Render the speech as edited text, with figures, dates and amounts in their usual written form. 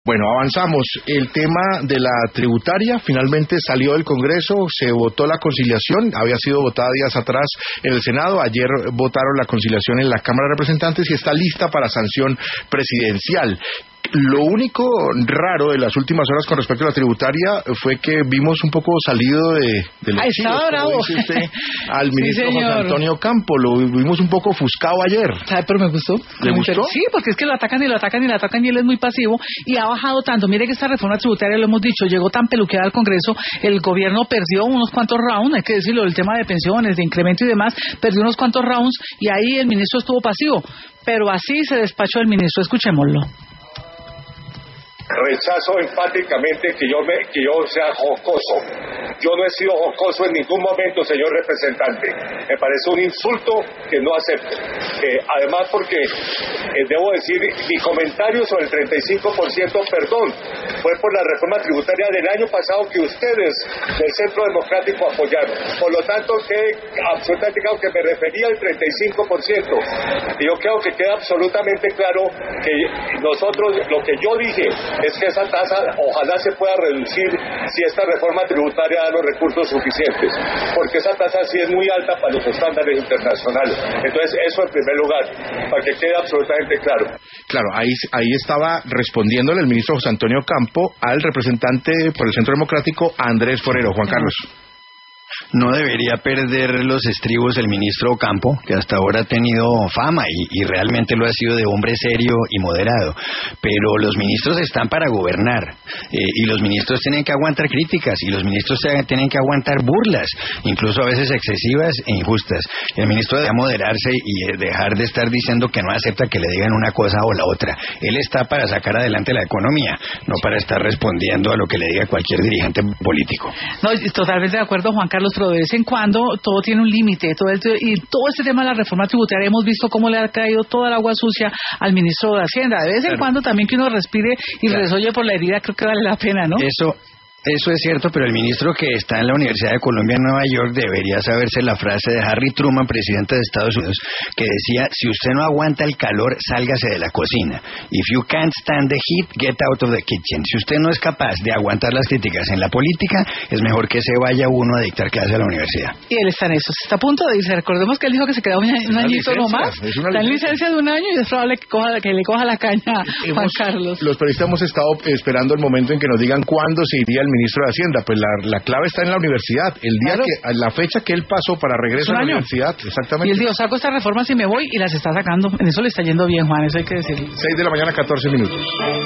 Bueno, avanzamos. El tema de la tributaria finalmente salió del Congreso, se votó la conciliación, había sido votada días atrás en el Senado, ayer votaron la conciliación en la Cámara de Representantes y está lista para sanción presidencial. Lo único raro de las últimas horas con respecto a la tributaria fue que vimos un poco salido de los chiles, como dice usted, al ministro José Antonio Campo. Lo vimos un poco ofuscado ayer. ¿Sabe? Pero me gustó. ¿Le gustó? Sí, porque es que lo atacan y lo atacan y lo atacan y él es muy pasivo y ha bajado tanto. Mire que esta reforma tributaria, lo hemos dicho, llegó tan peluqueada al Congreso, el gobierno perdió unos cuantos rounds, hay que decirlo, el tema de pensiones, de incremento y demás, perdió unos cuantos rounds y ahí el ministro estuvo pasivo. Pero así se despachó el ministro, escuchémoslo. Rechazo enfáticamente que yo sea jocoso. Yo no he sido jocoso en ningún momento, señor representante. Me parece un insulto que no acepto. Además porque, debo decir, mi comentario sobre el 35%, perdón, fue por la reforma tributaria del año pasado que ustedes del Centro Democrático apoyaron. Por lo tanto, absolutamente claro que me refería al 35%. Y yo creo que queda absolutamente claro que nosotros, lo que yo dije, es que esa tasa ojalá se pueda reducir si esta reforma tributaria da los recursos suficientes, porque esa tasa sí es muy alta para los estándares internacionales. Entonces, eso en primer lugar, para que quede absolutamente claro. Claro, ahí estaba respondiéndole el ministro José Antonio Campo al representante por el Centro Democrático, Andrés Forero. Juan Carlos. No debería perder los estribos el ministro Campo, que hasta ahora ha tenido fama y realmente lo ha sido de hombre serio y moderado. Pero los ministros están para gobernar y los ministros tienen que aguantar críticas y los ministros tienen que aguantar burlas, incluso a veces excesivas e injustas. El ministro debe moderarse y dejar de estar diciendo que no acepta que le digan una cosa o la otra. Él está para sacar adelante la economía, no para estar respondiendo a lo que le diga cualquier dirigente político. No, totalmente de acuerdo, Juan Carlos, pero de vez en cuando todo tiene un límite, y todo este tema de la reforma tributaria hemos visto cómo le ha caído toda el agua sucia al ministro de Hacienda. De vez en cuando también que uno respire y resolle por la herida, creo que vale la pena, ¿no? Eso es cierto, pero el ministro que está en la Universidad de Columbia en Nueva York debería saberse la frase de Harry Truman, presidente de Estados Unidos, que decía: si usted no aguanta el calor, sálgase de la cocina. If you can't stand the heat, get out of the kitchen. Si usted no es capaz de aguantar las críticas en la política, es mejor que se vaya uno a dictar clase a la universidad. Y él está en eso, se está a punto de irse. Recordemos que él dijo que se quedaba un añito nomás. Está en licencia de un año y es probable que le coja la caña a Juan Carlos. Los periodistas hemos estado esperando el momento en que nos digan cuándo se iría el ministro de Hacienda. Pues la clave está en la universidad. El día la fecha que él pasó para regreso a la universidad, exactamente. Y él dijo: saco estas reformas y me voy, y las está sacando. En eso le está yendo bien, Juan, eso hay que decirlo. 6 de la mañana, 14 minutos.